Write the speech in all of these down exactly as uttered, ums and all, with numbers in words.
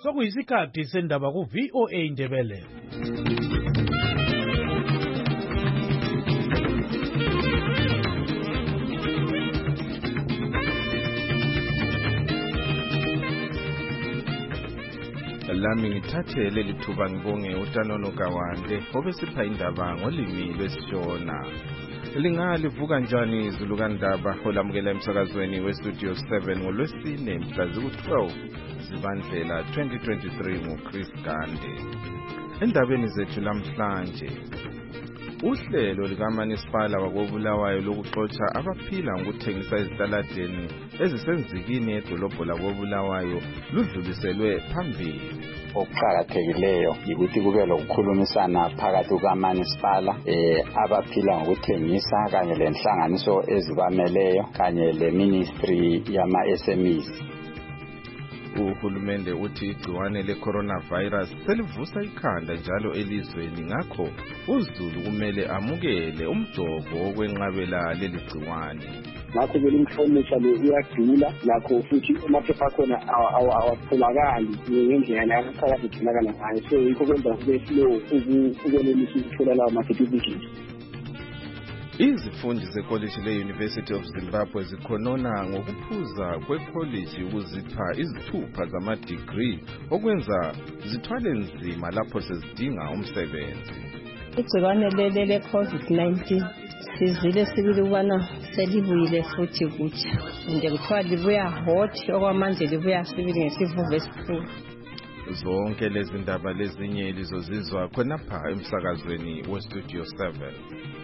sokuyisikhathi sendaba ku V O A Ndebele. Lami ngithathe leli thuba ngibonge uTanono Kawande obesipha indaba ngolimi lwesiShona. Lingalivuka njani izulu kaNdaba olamukela emsakazweni weStudio seven ngolwesine mhla ziku-twelve Zibandlela twenty twenty-three nguChris Gande. Endabeni zethu namhlanje, uhlelo likaManisipala wakoBulawayo lokuxotsha abaphila ngokuthengisa ezitaladeni ezisenzikini edolobho lakoBulawayo ludluliselwe phambili. Okuqhakathekileyo ukuthi kube lokukhulumisana phakathi kukaManisipala eh abaphila ngokuthengisa kanye lenhlanganiso ezibameleyo kanye leMinistry yama-S M Es. Uhulumende uthi igciwane le-coronavirus selivusa ikhanda njalo elizweni, ngakho uZulu kumele amukele umjovo wokwenqabela leli gciwane. Ngakho ke imhlonishwa le iyadula, lakho futhi amaphepha akhona awatholakali ngendlela yaphakathi igcinakala ngayo, so yikho kwenza kube slow ukwenelisa ukuthola lawo ma-certificates. Izifundi zekolishi le-University of Zimbabwe zikhonona ngokuphuza kwekolishi ukuzipha izithupha zama-degree okwenza zithwale nzima lapho sezidinga umsebenzi. Igciwane lele le-COVID nineteen sizile sibili ukubana selibuyile futhi kutsha, nje kuthiwa libuya hot, okwamanje libuya sibili ngesivuvu esikhulu. Zonke lezi ndaba lezinye lizozizwa khonapha emsakazweni weStudio seven.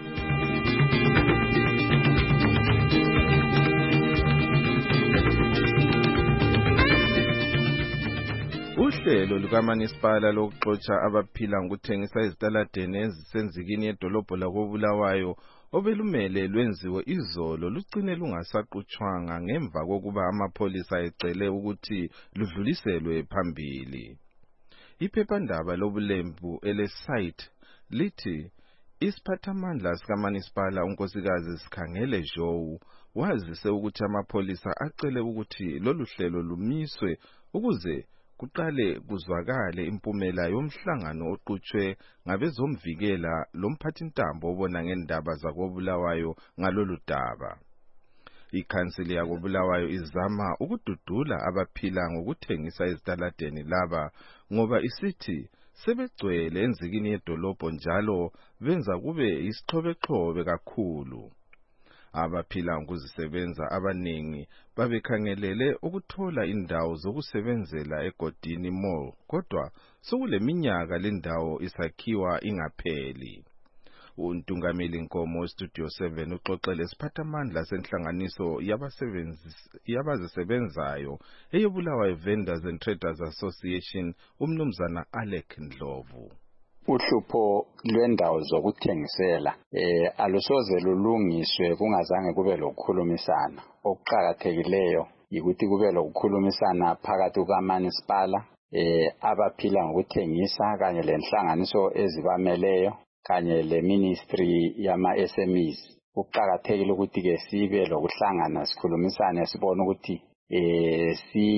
Uhlelo lukaManisipala lokuxotsha abaphila ngokuthengisa ezitaladeni ezisenzikini edolobho lakoBulawayo obelumele lwenziwe izolo lugcine lungasaqutshwanga ngemva kokuba amapholisa ecele ukuthi ludluliselwe phambili. Iphephandaba lobulembu elesite lithi isiphathamandla sikaManisipala unkosikazi Sikhangele Joe wazise ukuthi amapholisa acele ukuthi lolu hlelo lumiswe ukuze kuqale kuzwakale impumela yomhlangano oqhutshwe ngabezomvikela lomphathintambo obona ngendaba zakoBulawayo ngalolu daba. Ikhansili yakoBulawayo izama ukududula abaphila ngokuthengisa ezitaladeni laba ngoba isithi sebegcwele enzikini yedolobho njalo benza kube isixhobexhobe kakhulu. Abaphila ngokuzisebenza abaningi babekhangelele ukuthola indawo zokusebenzela egodini mall, kodwa sokuleminyaka le ndawo isakhiwa ingapheli. Untungameli Nkomo weStudio seven uxoxele isiphathamandla senhlanganiso yabasebenzi yabazisebenzayo eyoBulawayo Vendors and Traders Association umnumzana Alec Ndlovu. Uhlupho lwendawo zokuthengisela eh alusoze lulungiswe kungazange kube lokukhulumisana. Okuqhakathekileyo ukuthi kube lokukhulumisana phakathi kukaManisipala eh abaphila ngokuthengisa kanye lenhlanganiso ezibameleyo kanye leMinistry yama-S M Es. Ukuqhakathekile ukuthi ke sibe lokuhlangana sikhulumisane sibone ukuthi eh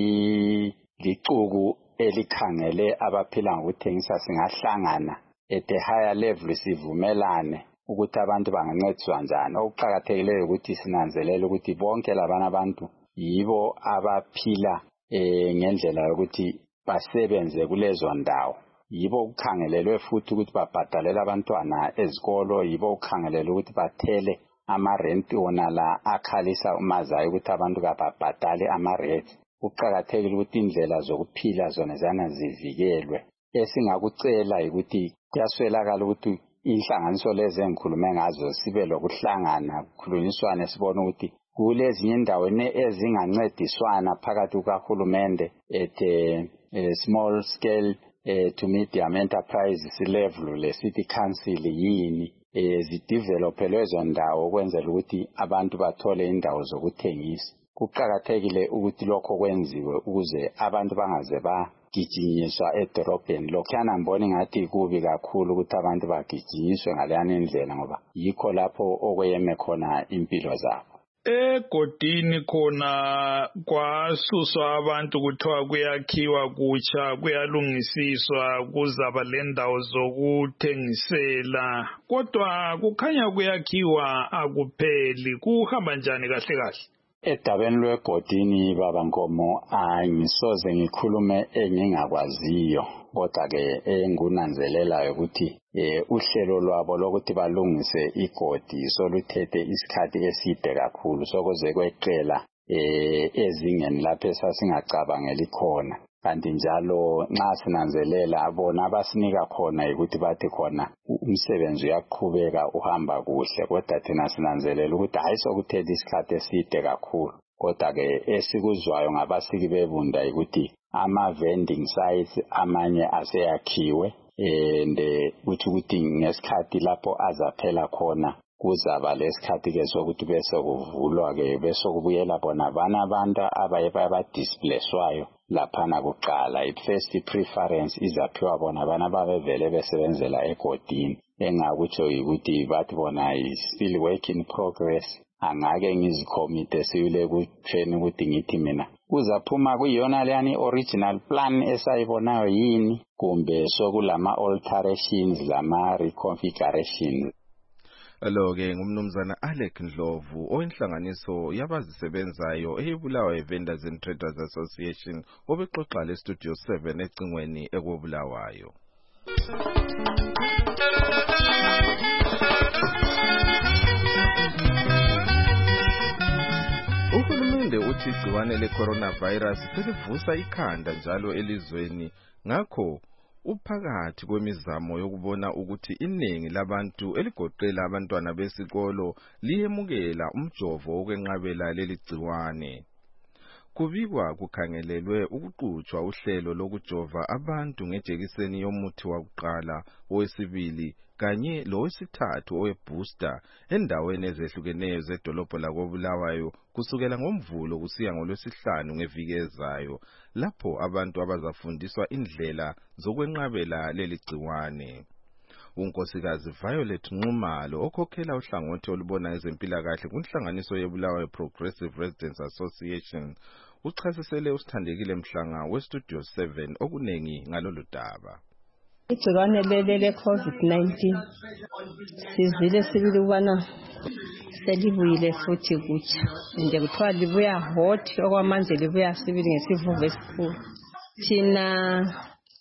si licuku elikhangele abaphila ngokuthengisa singahlangana at a higher level sivumelane ukuthi abantu bangancediswa njani. Okuqhakathekileyo ukuthi sinanzelele ukuthi bonke labana abantu yibo abaphila eh ngendlela yokuthi basebenze kulezo ndawo, yibo ukukhangelelwe futhi ukuthi babhadalela abantwana ezikolo, yibo ukukhangelelwe ukuthi bathele ama-rent wona la akhalisa umazayo ukuthi abantu kababhadale ama-rent. Kuqhakathekile ukuthi indlela zokuphila zona zana zivikelwe. Esingakucela ukuthi kuyaswelakala ukuthi inhlanganiso lezi engikhulume ngazo sibe lokuhlangana kukhulunyiswane sibone ukuthi kulezinye indawo ezingancediswana phakathi kukahulumende at a small scale eh, to medium enterprises level le city council yini eh, zidevelope lezo ndawo ukwenzela ukuthi abantu bathole indawo zokuthengisa. Kuqhakathekile ukuthi lokho kwenziwe ukuze abantu bangaze bagijinyiswa edorobheni. Lokhana ngibona ngathi kubi kakhulu ukuthi abantu bagijinyiswe ngaleya ndlela ngoba yikho lapho okweyeme khona impilo zabo. egodini khona kwasuswa abantu kuthiwa kuyakhiwa kutsha kuyalungisiswa kuzaba lendawo zokuthengisela kodwa kukhanya kuyakhiwa akupheli kuhamba njani kahle kahle edabeni lwegodini baba Nkomo angisoze ngikhulume engingakwaziyo kodwa ke engunanzelelayo ukuthi eh uhlelo lwabo lokuthi balungise igodi soluthethe isikhathi eside kakhulu sokuze kweqela eh ezingeni lapho esasingacabangeli khona kanti njalo nxa sinanzelela bona abasinika khona ukuthi bathi khona umsebenzi uyaqhubeka uhamba kuhle kodwa thina sinanzelela ukuthi hayi sokuthethe isikhathi eside kakhulu kodwa ke esikuzwayo ngabasiki bebunda ukuthi ama vending sites amanye aseyakhiwe and uthi ukuthi ngesikhathi lapho azaphela khona kuzaba lesikhathi ke sokuthi bese kuvulwa ke bese kubuyela bona bana abantu abaye baba displayswayo laphana kuqala i first preference izaphiwa bona bana babevele besebenzela egodini engakutsho ukuthi bathi bona is still work in progress angake ngizikhomite siyile kutheni ukuthi ngithi mina kuzaphuma kuyona leyani original plan esayibonayo yini kumbe sokulama alterations lama reconfigurations. Lo ke ngumnumzana Alec Ndlovu oyinhlanganiso yabazisebenzayo eyibulawayo Vendors and Traders Association obexoxa le studio seven ecingweni ekubulawayo. Uhulumende uthi igciwane le-coronavirus selivusa ikhanda njalo elizweni ngakho uphakathi kwemizamo yokubona ukuthi iningi labantu eligoqela abantwana besikolo liyemukela umjovo wokwenqabela leli gciwane. Kubikwa kukhangelelwe ukuqhutshwa uhlelo lokujova abantu ngejekiseni yomuthi wakuqala owesibili kanye lowesithathu owebooster endaweni ezehlukeneyo zedolobho lakobulawayo kusukela ngomvulo kusiya ngolwesihlanu ngeviki ezayo lapho abantu abazafundiswa indlela zokwenqabela leli gciwane. Unkosikazi Violet Nxumalo okhokhela uhlangothi olubona ezempilakahle kunhlanganiso yebulawayo Progressive Residents Association uchasisele usithandekile Mhlanga westudio seven okunengi ngalolu daba. Igciwane lele le COVID nineteen sizile sibili ubana selibuyile futhi kutsha nje kuthiwa libuya hot okwamanje libuya sibili ngesivuvu esikhulu. Thina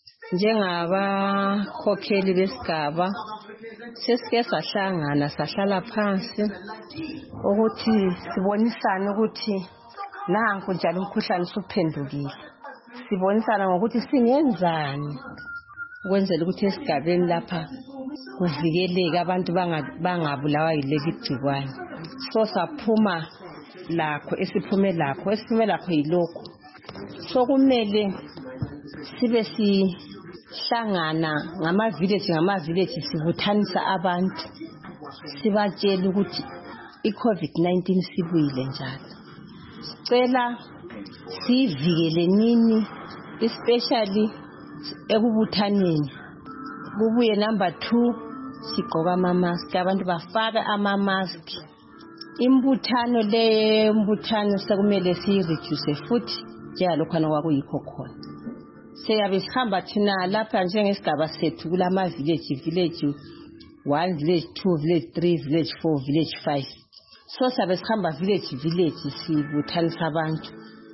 njengabakhokheli besigaba sesike sahlangana sahlala phansi ukuthi sibonisane ukuthi nanku njalo umkhuhlane usuphendukile. Sibonisana ngokuthi singenzani ukwenzela ukuthi esigabeni lapha kuvikeleke abantu bangabulawa yileli gciwane. So saphuma lakho esiphume lakho esiphume lakho yilokho sokumele sibe sihlangana ngama village ngama village sibuthanisa abantu sibatshela ukuthi i-COVID nineteen sibuyile njalo. Sicela sivikele nini especially ekubuthaneni. Kubuye number two sigqoka ama mask abantu bafake ama mask. Imbuthano le mbuthano sekumele siyi reduce futhi njalokho kwakuyikho khona. Siyabe sihamba thina lapha njengesigaba sethu kulama village village one village two village three village four village five. So sabe sihamba village village sibuthanisa abantu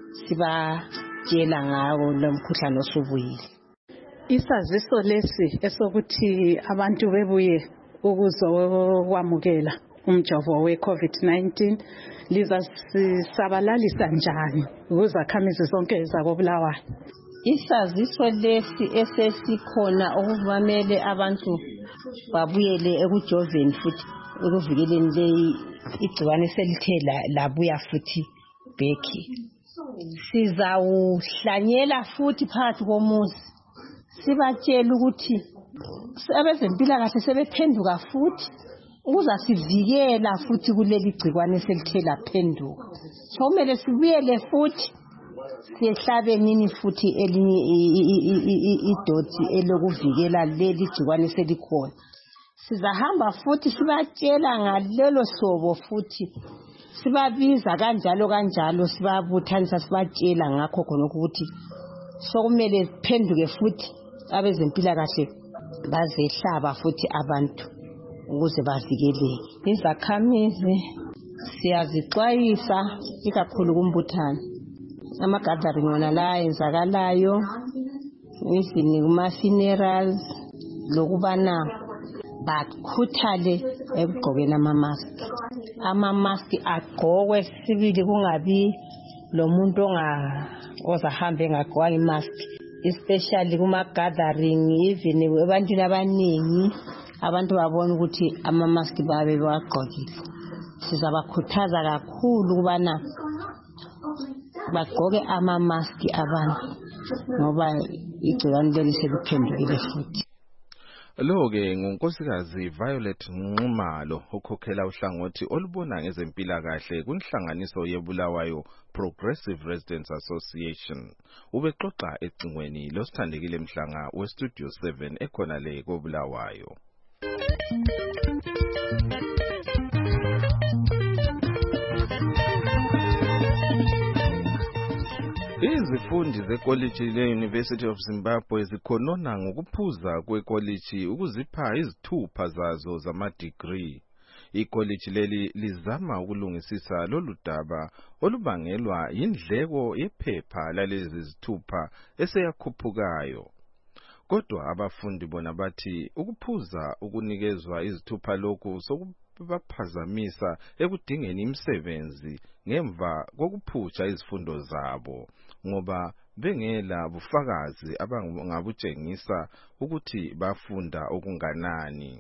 sibatshela ngawo lo mkhuhlane osubuyile. Isaziso lesi esokuthi abantu bebuye ukuzokwamukela umjovo we COVID nineteen lizasisabalalisa njani ukuzakhamizi zonke zakobulawayo. Isaziso lesi esesikhona okuvamele abantu babuyele ekujoveni futhi ukuvikeleni le igciwane selithela labuya futhi beki. Sizawuhlanyela futhi phakathi komuzi sibatshela ukuthi abezempilakahle sebephenduka futhi ukuzasivikela futhi kuleli gciwane selithela phenduka. So kumele sibuyele futhi sihlabe nini futhi elinye idoti elokuvikela leli gciwane selikhona. Sizahamba futhi sibatshela ngalelo sobo futhi sibabiza kanjalo kanjalo sibabuthanisa sibatshela ngakho khona ukuthi sokumele siphenduke futhi abezempilakahle bazehlaba futhi abantu ukuze bavikeleke. Izakhamizi siyazixwayisa ikakhulu kumbuthano ama-gathering wona la enzakalayo izini kuma-funerals lokubana bakhuthale ekugqokeni ama-mask. Ama-mask agqokwe sibili kungabi lo muntu ozahambe engagqokanga i-mask, especially kuma-gathering even ebantwini abaningi abantu babona ukuthi ama-mask babe bawagqokile. Sizabakhuthaza kakhulu ukubana bagqoke ama-mask abantu ngoba igcikwane leli seliphendukile futhi. Lo-ke ngunkosikazi Violet Nxumalo okhokhela uhlangothi olubona ngezempilakahle kunhlanganiso yeBulawayo Progressive Residents Association. Ubexoxa ecingweni losithandekile Mhlanga weStudio seven ekhona le koBulawayo. Izifundi zekoliji le-University of Zimbabwe zikhonona ngokuphuza kwekoliji ukuzipha izithupha zazo zama-degree. Ikoliji leli lizama ukulungisisa lolu daba olubangelwa yindleko yephepha lalezi zithupha eseyakhuphukayo. Kodwa abafundi bona bathi ukuphuza ukunikezwa izithupha lokhu sokubaphazamisa ekudingeni imisebenzi ngemva kokuphutsha izifundo zabo ngoba bengela bufakazi abangabutshengisa ukuthi bafunda okunganani.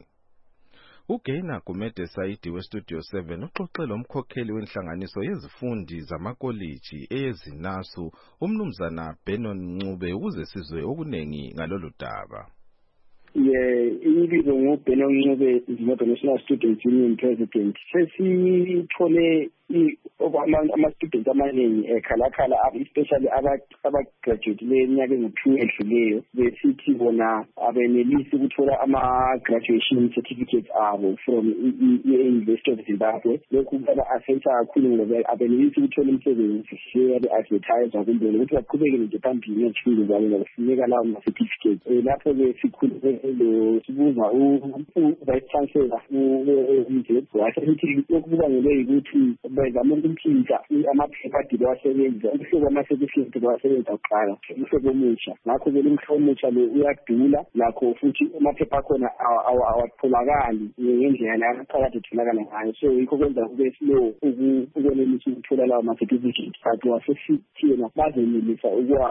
uGaina Gumede Saidi weStudio seven uxoxela umkhokheli wenhlanganiso yezifundi zamakoliji eyezinasu umnumzana Benon Ncube ukuze sizwe okunengi ngalolu daba. Yeah, ibizo nguBenon Ncube, National Student Union President. Sesithole ama-students amaningi ekhalakhala especially aba-graduate leminyaka engu-two edluleyo besithi bona abenelisi ukuthola ama-graduation certificates abo from i-University of Zimbabwe. Lokhu kuba-affecta kakhulu ngoba abenelisi ukuthola imisebenzi seyabe-advertiser kumbe ukuthi baqhubeke nje phambili ngezifundo zabo ngokufuneka lawo ma-certificates. Lapho-ke sikhulume lo sibuza u-vice chancellor uMdleko wasesithi lokhu kubangelwe yikuthi bezama ukumtshintsha amaphepha ade bawasebenza umhlobo ama-certificate bawasebenza kuqala umhlobo omusha. Ngakho-ke lo mhlobo omusha lo uyadula lakho futhi amaphepha akhona awatholakali ngendlela phakathi etholakala ngayo, so yikho kwenza kube slow ukwenelisa ukuthola lawo ma-certificate. But wasesithiyena bazenelisa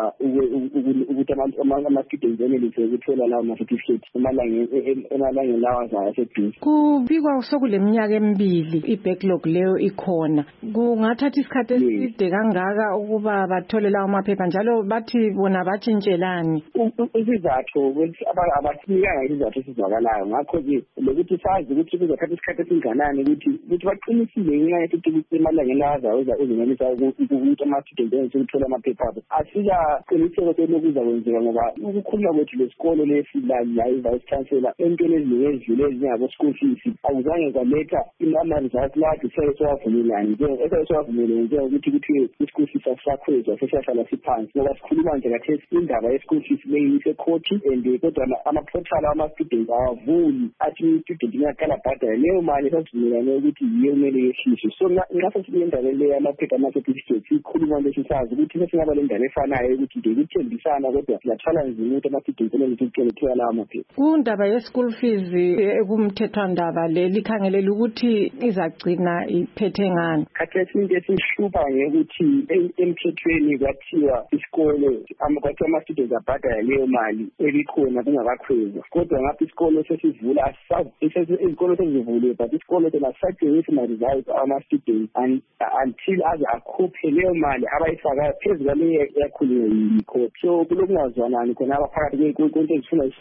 ukuthi ama-students enelise ukuthola lawo ma-certificate emalangeni lawo azayo aseduze. Kubikwa sokule minyaka emibili i-backlog leyo ikhona. Kungathatha isikhathi eside kangaka ukuba bathole lawo maphepha njalo bathi bona batshintshelani? Isizathu abasinikanga isizathu esizwakalayo. Ngakho-ke lokuthi sazi ukuthi kuzothatha isikhathi esinganani ukuthi ukuthi baqinisile ngenxa yokuthi emalangeni lawo azayo uzenelisa ukuthi ama-students enelise ukuthola amaphepha abo. Asikaqiniseko selokuza kwenzeka ngoba ukukhuluma kwethu lesikolo lesi la i-vice chancellor entweni eziningi ezidlule ezingabo-school fees akuzange kwaletha ama-results la ade seyesewavumelani eseyesewavumelene njengokuthi kuthiwe i-school fees asisakhwezwa sesiyahlala siphansi ngoba sikhuluma nje kathesi indaba ye-school fees leyi isekhoti and kodwa ama-portal ama-students awavuli athi i-student ingaqala bhadale leyo mali esasivumelane ukuthi yiyo kumele yehliswe. So nxa sesile ndaba leyo yamaphepha ama-certificates sikhuluma nje sisazi ukuthi sesingaba le ndaba efanayo ukuthi nje ukuthembisana kodwa siyathwala nzima ukuthi ama-students enelise ukuthola lawo maphepha. Kundaba ye-school fees ekumthethwandaba le likhangelela ukuthi izagcina iphethe ngani? Khathesi into esihlupha ngekuthi emthethweni kwathiwa isikole kwathiwa ama-students abhadala leyo mali ebikhona kungakakhwezwa, kodwa ngapha isikolo sesivula izikolo sezivuliwe but isikolo sona asisatshengisi ma-results ama-students until aze akhuphe leyo mali abayifakayo phezu kwaleyo yakhulunywe yikho. So kulokungazwanani khona abaphakathi kwento ezifuna isikolo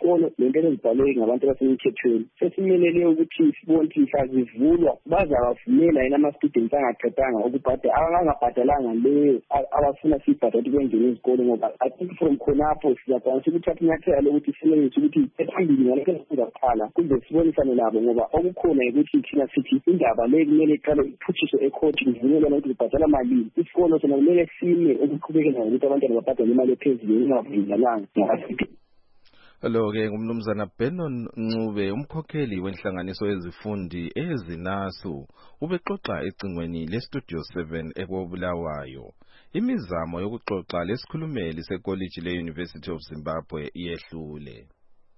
lento ezibhalwe ngabantu basemthethweni sesimelele ukuthi sibone ukuthi sazivulwa bazawavumela yena ama-students angaqedanga ukubhadala abangabhadalanga leyo abafuna siyibhadale kwengene izikole ngoba I think from khonapho sizakwanisa ukuthatha inyathela lokuthi silengise ukuthi ephambili ngalokho sizakhala kumbe sibonisane nabo ngoba okukhona ukuthi thina sithi indaba le kumele iqale iphuthiswe ekhoti kuvunyelwa ukuthi kubhadala malini isikolo sona kumele sime ukuqhubekela ukuthi abantwana babhadale imali ephezulu engavunyelwanga. Lo-ke ngumnumzana Benon Ncube umkhokheli wenhlanganiso yezifundi ezinasu ubexoxa ecingweni leStudio seven ekwabulawayo. Imizamo yokuxoxa lesikhulumeli sekoliji le-University of Zimbabwe iyehlule.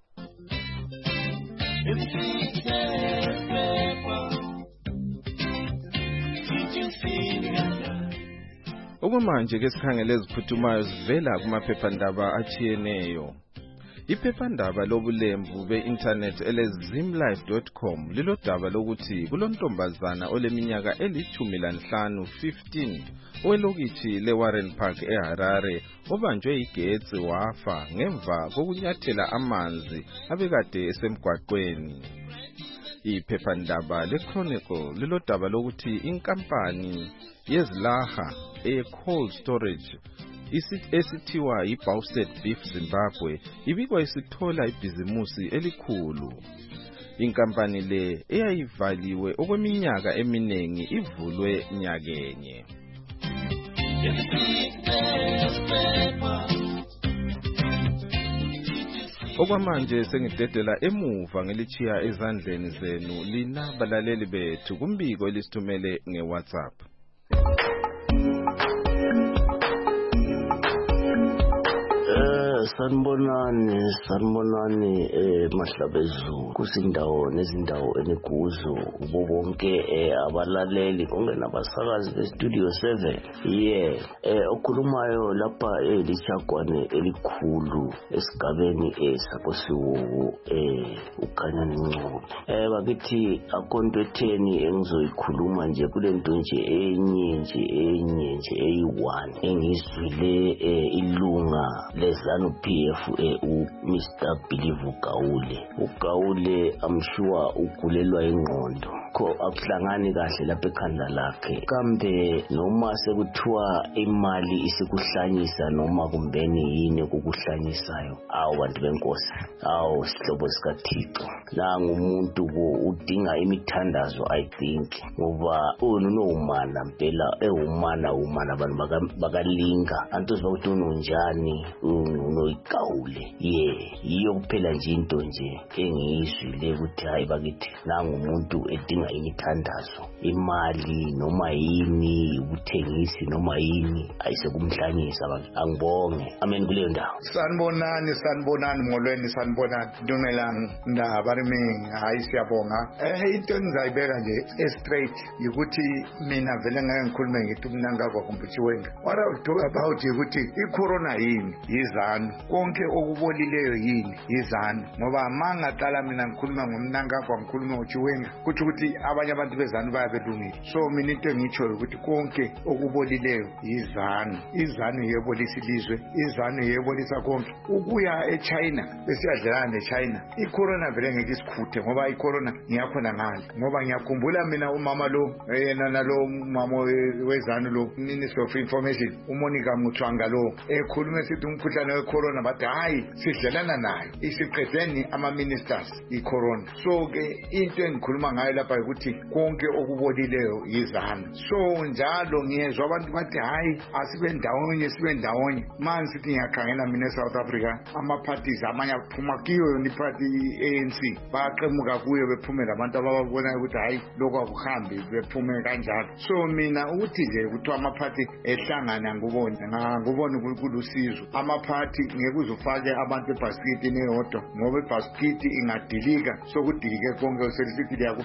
Okwamanje ke sikhangele eziphuthumayo zivela kumaphephandaba achiyeneyo. Iphephandaba lobulembu be-internet ele-zimlife dot com lilodaba lokuthi kulontombazana oleminyaka elithumi lanhlanu fifteen owelokithi le-Warren Park eHarare obanjwe igetsi wafa ngemva kokunyathela amanzi abekade esemgwaqweni. Iphephandaba le-Chronicle lilodaba lokuthi inkampani yezilaha e-cold storage esithiwa yi-Bowsted Beef Zimbabwe ibikwa isithola ibhizimusi elikhulu. Inkampani le eyayivaliwe okweminyaka eminengi ivulwe nyakenye. Okwamanje sengidedela emuva ngelichiya ezandleni zenu lina balaleli bethu kumbiko elisithumele nge-WhatsApp. Sanibonani sanibonani eh Mahlabezulu kusindawo nezindawo enikuzo ubo bonke eh abalaleli konke nabasakazi beStudio seven yeah eh okhulumayo lapha elichagwane elikhulu esigabeni esakosiwo eh ukhanya Ncube eh bakithi akonto etheni engizoyikhuluma nje kulento nje enye nje enye nje eyi-one engizwile eh ilunga lezanu P F A u Mister Bilivu Gaule. uGaule amshuwa ugulelwa ingqondo kho akuhlangani kahle lapha ekhanda lakhe kambe noma sekuthiwa imali isikuhlanyisa noma kumbeni yini ukukuhlanyisayo awu bantu benkosi awu sihlobo sikaThixo nangu umuntu udinga imithandazo I think ngoba unonomana mpela ewumana umana abantu bakalinga antozi bakuthi unonjani unoyiGaule yeah yiyo kuphela nje into nje engiyizwile ukuthi hayi bakithi nangu umuntu edinga imithandazo imali noma yini ubuthengisi noma yini ayisekumhlanyisa angibonge amen kuleyo ndawo. Sanibonani sanibonani molweni sanibonani Dumelang ndaba rimingi hayi siyabonga eh into engizayibeka nje straight ukuthi mina vele ngeke ngikhulume ngithi umnangagwa kumphitsiwenga what I talk about ukuthi icorona yini yizanu konke okubolileyo yini yizanu ngoba mangaqala mina ngikhuluma ngomnangagwa ngikhuluma ngochiwenga kuthi ukuthi abanye abantu bezanu bayabelungile so mina into engitsho ukuthi konke okubolileyo yizanu izanu yebolisa ilizwe izanu yebolisa konke ukuya eChina besiyadlelana neChina icorona vele ngeke isikhuthe ngoba icorona ngiyakhona ngale ngoba ngiyakhumbula mina umama lo yena nalo umama wezanu lo Minister of Information uMonica Muthwanga lo ekhuluma sithi umkhuhlane wecorona bathi hayi sidlelana nayo isiqedeni ama ministers icorona so ke into engikhuluma ngayo lapha ukuthi konke okubolileyo yizanu so njalo ngiyezwa abantu bathi hayi asibe ndawonye sibe ndawonye manje sithi ngiyakhangela mina eSouth Africa ama parties amanye aphuma kiyo ni party A N C baqemuka kuyo bephumela abantu ababona ukuthi hayi lokho akuhambi bephume kanjalo so mina ukuthi nje kuthiwa ama party ehlangana ngubona ngakubona kulusizo ama party ngeke uzufake abantu ebasket neyodwa ngoba ebasket ingadilika so kudilike konke selisithi liya ku phase one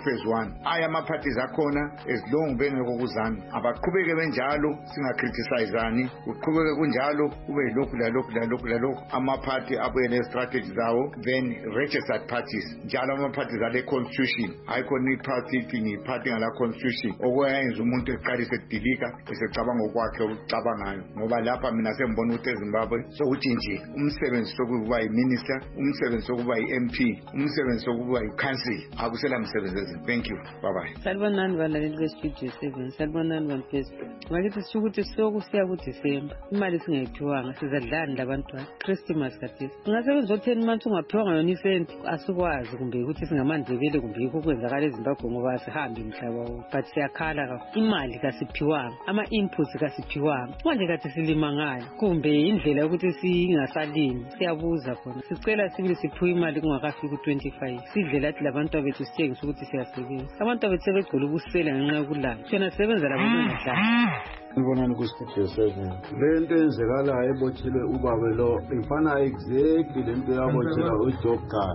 ukuzwana. Aya ama-parties akhona esilongu bengekho ukuzwana. Abaqhubeke benjalo singacriticizani. Uqhubeke kunjalo kube lokhu lalokhu lalokhu lalokhu. Ama-party abuyele strategy zawo, then registered parties. Njalo ama-parties ale constitution. Ayikhona i-party ithi ngi-party ngala constitution. Okwenza umuntu eqalise edilika esecabanga okwakhe ukucabangayo. Ngoba lapha mina sembona ukuthi eZimbabwe sokuthi nje umsebenzi sokuba yi-minister, umsebenzi sokuba yi-M P, umsebenzi sokuba yi-council akusela msebenzi ezini. Thank you. Bye bye. Salibonani balaleli be-Studio seven. Salibonani banifacebook. Ngakithi sisho ukuthi sokusiya kuDisemba imali singayiphiwanga sizadlani labantwana Christmas kathesi. Ungasebenza o-ten months ungaphiwanga yona isenti asikwazi kumbe ukuthi singamandebele kumbe yikho kwenzakala eZimbabwe ngoba sihambe mhlaba wonke. But siyakhala kakhulu. Imali kasiphiwanga, ama-inputs kasiphiwanga. Manje kathi silima ngayo kumbe indlela yokuthi singasalimi. Siyabuza khona. Sicela sibili siphiwe imali kungakafiki ku-twenty-five. Sidle lathi labantu bethu sitshengisa ukuthi siyasebenza. Abantu bethu sebegcwele ubusela ngenxa yokulala. Thina sisebenza labo bengadlali. Ngibonani ku-Studio seven. Le nto enzekalayo ebotshelwe ubaba lo ifana exactly le nto yabotshelwa uJob Khala.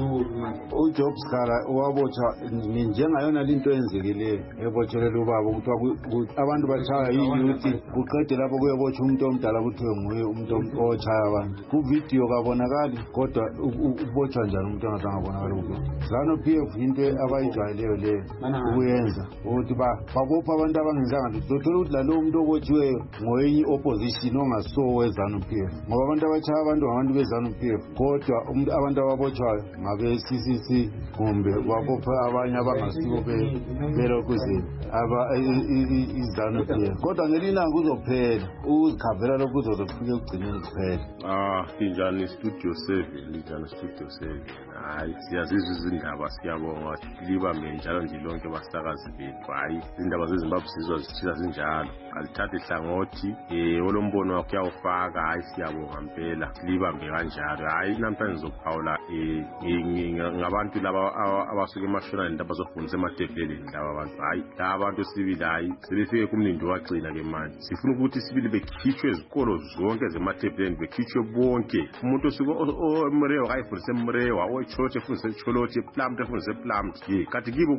uJob Khala wabotshwa njengayona linto enzekileyo ebotshelwe ubaba ukuthi abantu batshaya yiyuthi kuqede lapho kuyobotshwa umuntu omdala kuthiwe nguye umuntu otshaya abantu. Kuvidiyo kabonakali kodwa ubotshwa njani umuntu ongasangabonakali kuvidiyo. Zanu P F into abayijwayeleyo leyo ukuyenza ukuthi babopha abantu abangenzanga lutho. Uthola ukuthi lalo umuntu obotshiweyo ngoyenye opposition ongasowe eZanu P F ngoba abantu abachaya abantu ngabantu beZanu P F kodwa abantu ababotshwayo ngabe C C C kumbe babopha abanye abangasibo belokuzini aba iZanu P F kodwa ngelilanga kuzophela ukuzikhavela lokhu kuzofika ekugcineni kuphela. Ah injani Studio seven linjani Studio seven. Hayi siyazizwa izindaba siyabonga libambe njalo nje lonke basakazi bethu. Hayi izindaba zeZimbabwe sizwa zithila zinjalo alithathe hlangothi eh olombono wakhe uyawufaka. Hayi siyabonga impela libambe kanjalo. Hayi namhlanje ngizophawula eh ngabantu laba abasuke emashonani abazofundisa ematebheleni laba abantu. Hayi laba abantu sibili hayi sebefike kumlindo waqina ke manje. Sifuna ukuthi sibili bekhitshwe ezikolo zonke zematebheleni bekhitshwe bonke. Umuntu osuke omrewa kayifundise emrewa oyichurch efundise echurch eplant efundise plant ye kathi kibo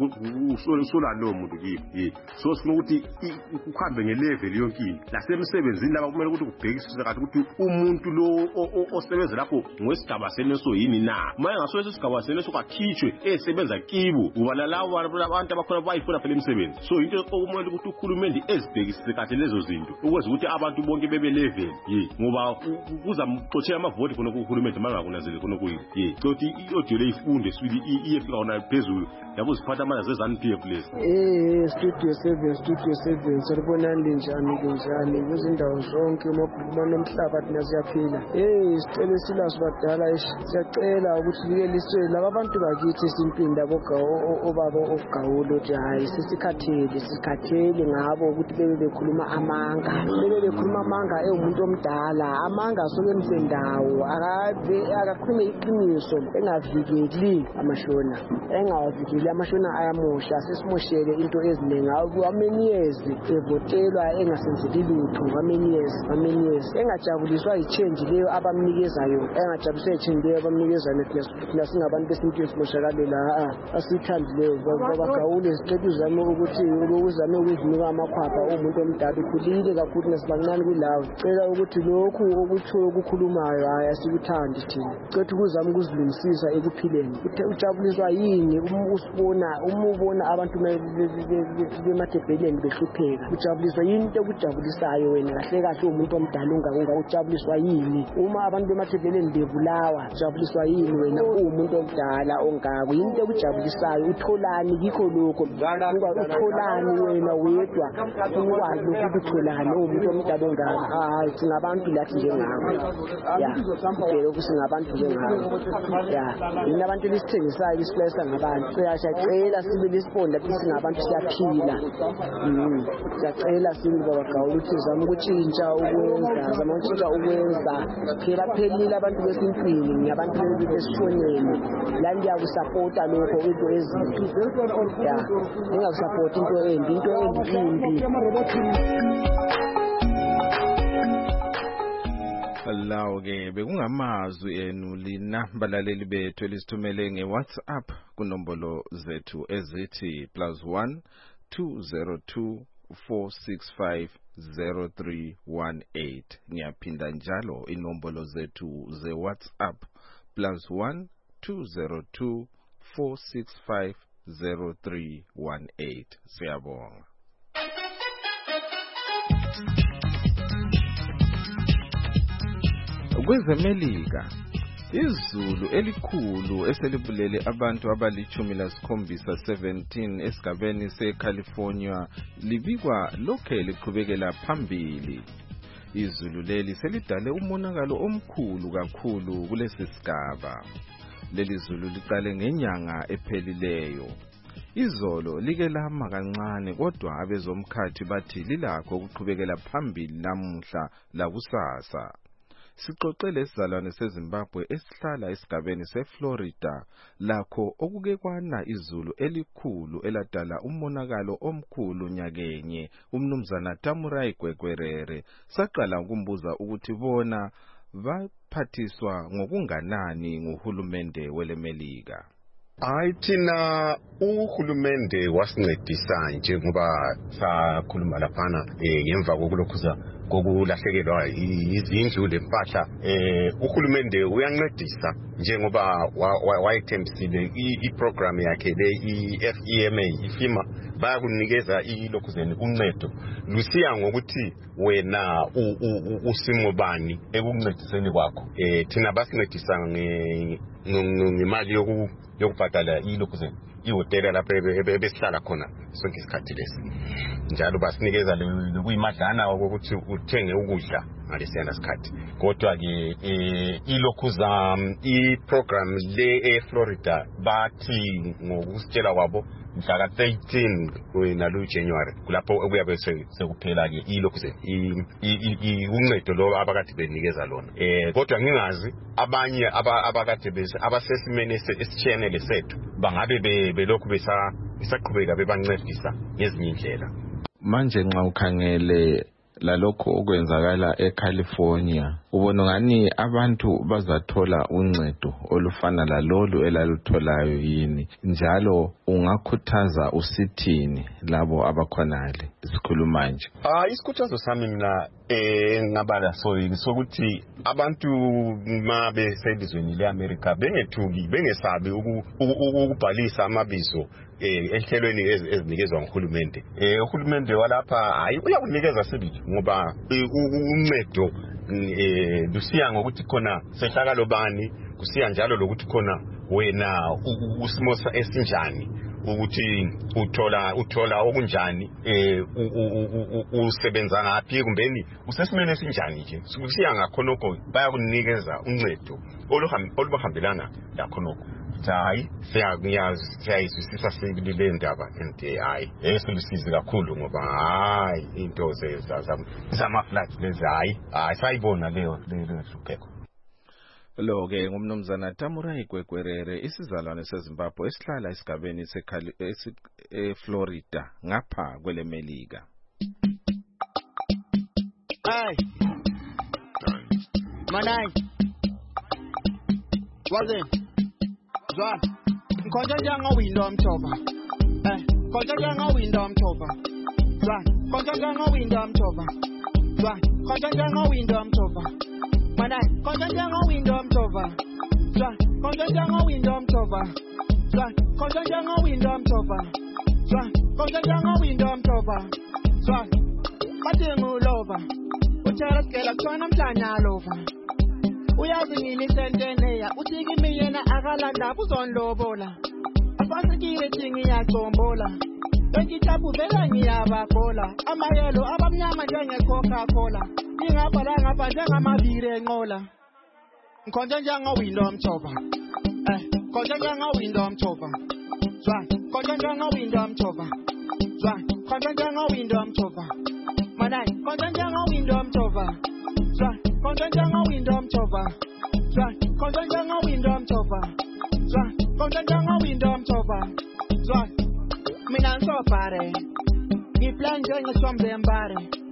usola lo muntu kibo ye. So sifuna ukuthi ukuhambe ngelevel yonke into lasemsebenzini laba kumele ukuthi kubhekiswe kathi ukuthi umuntu lo osebenza lapho ngwesigaba seneso yini na. Manje ngaso lesigaba seneso kakhitshwe esebenza kibo ubala lawo abantu abakhona bayifuna phela imisebenzi. So into okumele ukuthi ukhulumende ezibhekisise kahle lezo zinto ukwenza ukuthi abantu bonke bebe level ye ngoba kuza mxoshela amavoti khona kukhulumende mangakunazele khona kuyi ye ukuthi i-audio le ifunde sibili iyefika khona phezulu yabo siphatha amandla zeZanu P F lezi. Eh Studio seven Studio seven salibonani njani kunjani kuzindawo zonke uma nomhlaba thina siyaphila. Eh sicela silazi badala siyacela ukuthi likeliswe laba bantu bakithi simpini labo obaba ogawulo ukuthi hayi sisikhathele sikhathele ngabo ukuthi bebe bekhuluma amanga bebe bekhuluma amanga emuntu omdala amanga soke emsendawo akabe akakhulume iqiniso engavikeli amashona engavikeli amashona ayamosha sesimoshele into eziningi ameniyezi evotelwa engasenzeli lutho ameniyezi ameniyezi engajabuliswa yichange leyo abamnikezayo engajabuliswa yichange leyo abamnikezayo thina singabantu besintwini simoshakalela asithandileyo babagawule sicela uzame ukuthi uzame ukuzinika amakhwapha umuntu omdala ukhulile kakhulu nasibancane kulawo cela ukuthi lokhu okuthiwe okukhulumayo hayi asikuthandi thina cela ukuzama ukuzilungisisa ekuphileni ujabuliswa yini usibona umubona abantu bematebheleni behlupheka ujabuliswa yini into okujabulisayo wena kahle kahle umuntu omdala unga ujabuliswa yini uma abantu bematebheleni bebulawa ujabuliswa yini wena umuntu omdala ongako yini into okujabulisayo utholani kikho lokho utholani wena wedwa ukwazi ukuthi utholani umuntu omdala ongako hayi singabantu lathi njengabo ya phela ukusingabantu njengabo ya yini abantu lisithengisayo isiplesa ngabantu siyacela sibili isibonda singabantu siyaphila siyacela sibili babagawula ukuthi zama ukutshintsha ukwenza zama ukutshintsha ukwenza phela phelile abantu besintwini ngabantu besishoneni la ndiyakusapota lokho into ezinto ya ngingakusapota into embi into embi Lawo ke bekungamazwi enu lina balaleli bethu elisithumele ngeWhatsApp kunombolo zethu ezithi plus one two zero two four six five zero three one eight. Ngiyaphinda njalo inombolo zethu zeWhatsApp plus one two zero two four six five zero three one eight. Siyabonga. Kwezemelika izulu elikhulu eselibulele abantu abalichumi lasikhombisa seventeen esigabeni seCalifornia libikwa lokhe liqhubekela phambili. Izulu leli selidale umonakalo omkhulu kakhulu kulesi sigaba. Leli zulu liqale ngenyanga ephelileyo. Izolo like lama kancane kodwa abezomkhathi bathi lilakho ukuqhubekela phambili namuhla lakusasa. Sixoxele isizalwane seZimbabwe esihlala esigabeni seFlorida lakho okuke kwana izulu elikhulu eladala umonakalo omkhulu nyakenye. Umnumzana Tamurai Gwegwerere saqala ukumbuza ukuthi bona baphathiswa ngokunganani nguhulumende welemelika. Hayi thina uhulumende wasincedisa njengoba sakhuluma laphana ngemva kokulokhuza kokulahlekelwa izindlu lempahla. eh uhulumende uyancedisa njengoba wayethembisile iprogram yakhe le iF E M A ifima bayakunikeza ilokhuzeni uncedo lusiya ngokuthi wena usimo bani ekuncediseni kwakho. eh thina basincedisa ngemali yoku yokubhadala ilokhuzeni ihotela lapha ebesihlala khona sonke isikhathi lesi, njalo basinikeza lokuyimadlana ukuthi uthenge ukudla ngalesiyana sikhathi. Kodwa ke ilokhuza iprogram le eFlorida bathi ngokusitshela kwabo mhla ka thirteen kwena January kulapho okuyabe sekuphela ke ilokhuzeni uncedo lo abakade benikeza lona. eh kodwa ngingazi abanye abakade bese abasesimene esichenele sethu bangabe belokhu besaqhubeka bebancedisa ngezinye indlela. Manje nxa ukhangele lalokho okwenzakala eCalifornia ubona ngani abantu bazathola uncedo olufana lalolu elalutholayo yini, njalo ungakhuthaza usithini labo abakhonale sikhuluma nje? Ah isikhuthazo sami mina eh ngabala so sokuthi abantu mabe selizweni leAmerica bengethuki bengesabi ukubhalisa amabizo eh ehlelweni ezinikezwa nguhulumende. eh uhulumende walapha hayi uyakunikeza sibili ngoba uncedo eh lusiya ngokuthi khona sehlakalo bani, kusiya njalo lokuthi khona wena usimo esinjani, ukuthi uthola uthola okunjani, eh usebenza ngaphi kumbeni usesimene esinjani nje. Kusiya ngakhonoko bayakunikeza uncedo olubahambelana lakhonoko. Hayi siyayizwisisa sibile ndaba and hayi esilisizi kakhulu ngoba hayi into zama flats lezi hayi hayi sayibona leyo leyo hlupheko. Lo ke ngumnumzana Tamurai Gwegwerere isizalwane seZimbabwe esihlala esigabeni eFlorida ngapha kwelemelika. Hey Manai Waze Zwa Konja janga window mtoba. Eh konja janga window mtoba. Zwa konja janga window mtoba. Zwa konja janga window mtoba. Manai konja janga window mtoba. Zwa konja janga window mtoba. Zwa konja janga window mtoba. Zwa konja janga window mtoba. Zwa Matingu lova Uchara skela kwana mtanya lova Uyazi ngini senteneya Utiki miyena akalanda kuzonlobola Afasikile chingi ya chombola Engitabu vela ngiyabakola Amayelo abamnyama njenge Coca-Cola Ingapala ngapa njenga mavire ngola Nkonja njanga window mchoba Eh, konja njanga window mchoba Zwa, konja njanga window mchoba Zwa, konja njanga window mchoba Manai, konja njanga window mchoba Zwa, konja njanga window mchoba Zwa, konja njanga window mchoba Zwa, konja njanga window mchoba Zwa, mina nso pare Ngiplan njenge sombe mbare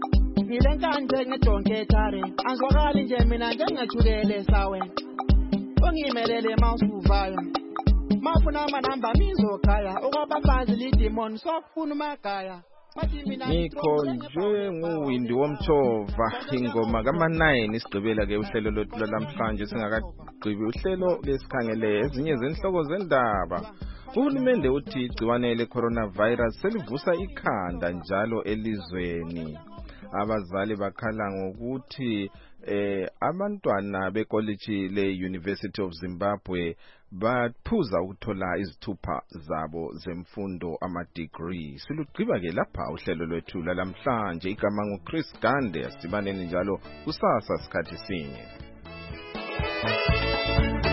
ngile nkanje ngedonketare anzwakali nje mina njengethulele sawe ongimelele mawusuvayo mafuna amanamba mizokhaya okwabafazi lidemon sokufuna umagaya Nikho nje nguwindi womtshova ingoma kama nine isigqibela ke uhlelo lwethu lamhlanje singakagqibi uhlelo lesikhangele ezinye zenhloko zendaba. Uhulumende uthi igciwane le-coronavirus selivusa ikhanda njalo elizweni. Abazali bakhala ngokuthi eh abantwana becollege le-University of Zimbabwe baphuza ukuthola izithupha zabo zemfundo ama-degree. Silugqiba ke lapha uhlelo lwethu lamhlanje. Igama nguChris Gande. Asibaneni njalo kusasa sikhathi sinye.